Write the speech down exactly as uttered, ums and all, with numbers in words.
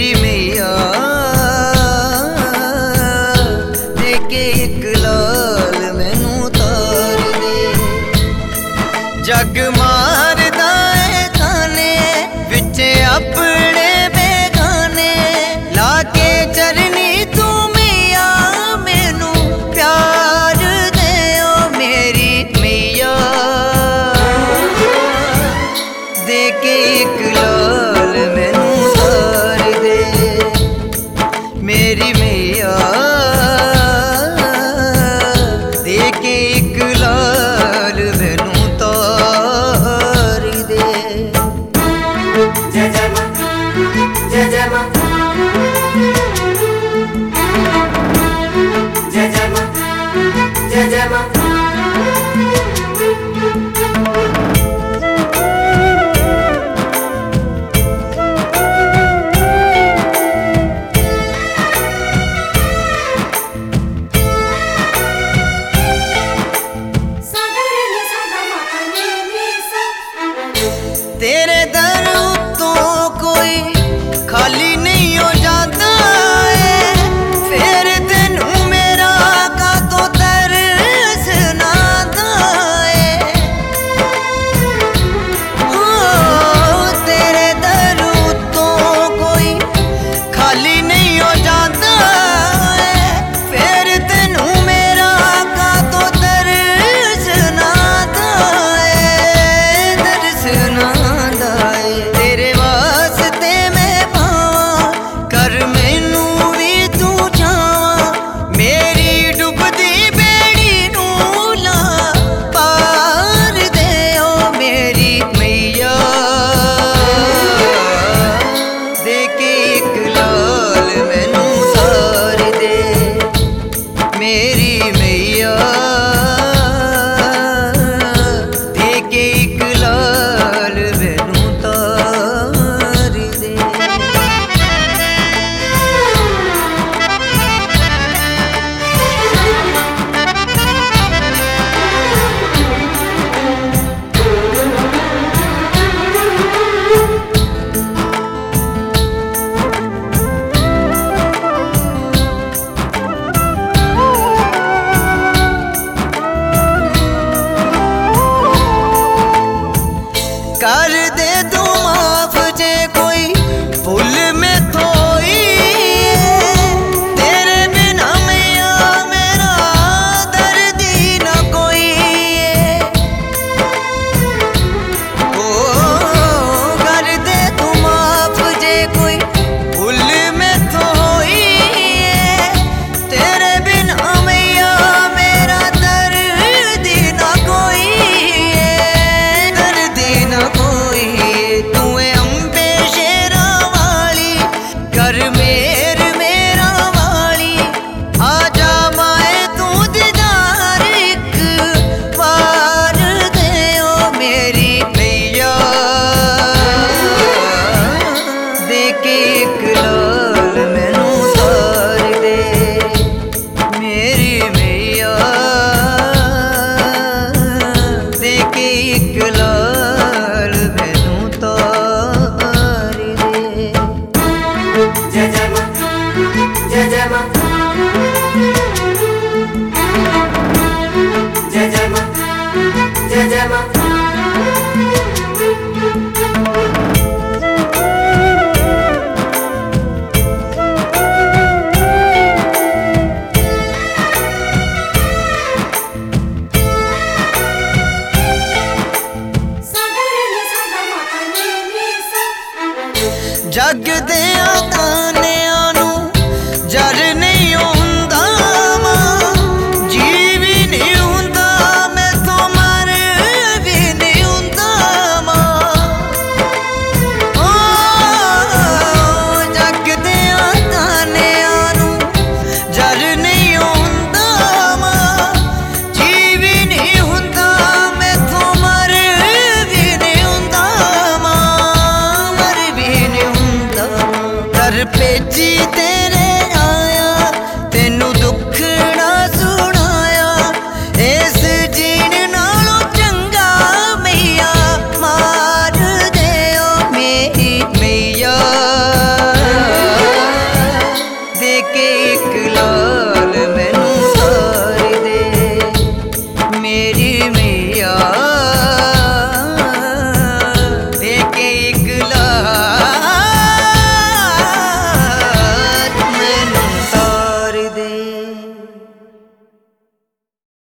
मेरी मैया देके एक लाल मैनू तार दे। जग मारदा है थाने विच अपने बेगाने, लाके चरनी तू मैया मैनू प्यार दे। ओ मेरी मैया देके एक लाल मैनू तार दे। मेरी मैया देके एक लाल मैनू तार दे। जय जय मां, जय जय मां, जय जय मां, जय जय मां। तेरे दर तो कोई खाली नहीं हो जाता है, फिर तेनू मेरा का तो तरस नाता है। ओ तेरे दर तो कोई खाली नहीं हो जाता है, फिर तेनू मेरा का तो तरस नाता है। तरस ना तेरे वास्ते मैं पावां कर मैनू भी तू चावां। मेरी डुबदी बेड़ी नू ला पार दे। ओ मेरी मैया देके एक लाल मैनू तार दे। मेरी मैया देके एक लाल मैनू तार दे। कर दे तू माफ जे कोई भूल में थोई, तेरे बिना मैया मेरा दर्द ही न कोई। ओ कर दे तू माफ जे कोई भूल में थोई, तेरे बिना मैया मेरा दर्द ही न कोई। दर्द ही न कोई तू अम्बे शेरा वाली, कर मेर मेरा वाली। आजा माए तू दीदार एक बार दे। ओ मेरी मैया देके एक लाल मैनू तार दे। मेरी मैया देके एक लाल मैनू तार दे। जय जय मां, जय जय मां, जय जय मां, जय जय मां। जग दे तानियां नू जर नहीं हुंदा मां, जी भी नहीं हुंदा मैं तो मर भी नहीं हुंदा मां। ओ जग दे तानियां नू जर नहीं हुंदा मां, जी भी नहीं हुंदा मैं तो मर भी नहीं हुंदा मां। मर भी नहीं हुंदा कर भेजी ते